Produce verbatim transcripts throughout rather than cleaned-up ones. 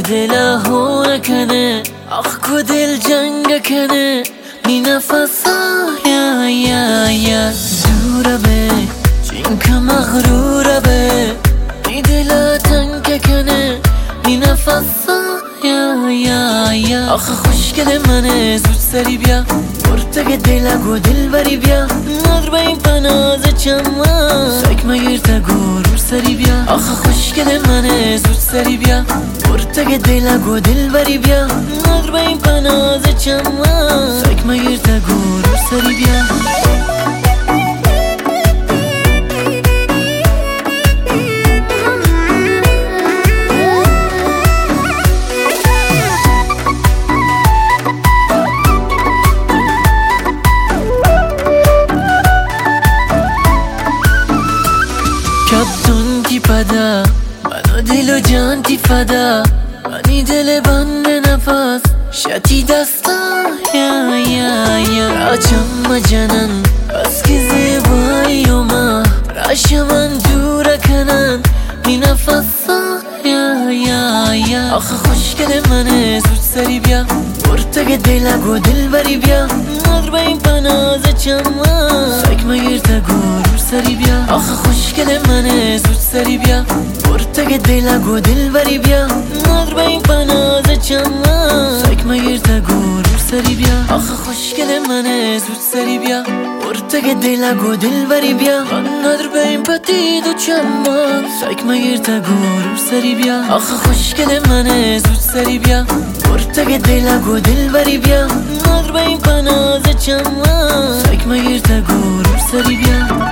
دل هونه کنه آخ کو دل جنگ کنه می نفسا یا یا یا دوره به چین که مغروره به می دل تنگ کنه می نفسا یا یا یا آخ خوشگل منه زود سری بیا برتگ دلگ و دل بری بیا ندر به این پناز چما سک مگیر تگو رو سری بیا آخ خوشگل منه زود سری بیا برتگ دلگ و دل بری بیا ندر به این پناز چما سک مگیر تگو رو سری بیا کپتون کی پدا منو دل و جان تی فدا منی دل بند نفس شتی دستا یا یا یا راچم مجنن بس که زیبایی و ما راش من دور کنن می نفسا یا یا یا آخ خوشگل منه زود سری بیا برتگ دلگ و دل بری بیا ندر به این پناز چما سک مگیر تگو رو سری بیا آخ خوشگل منه زود سری بیا برتگ دلگ و دل بری بیا ندر به این پناز چما سک مگیر تگو رو سری بیا آخ خوشگل منه زود سری بیا برتگ دلگ و دل بری بیا ندر به این پتید و چما سک مگیر تگو رو سری بیا آخ خوشگل منه زود سری بیا برتگ دلگ و دل بری بیا ندر به این پناز چما سک مگیر تگو رو سری بیا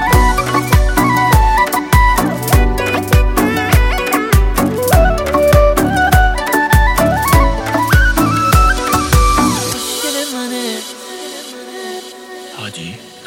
هادی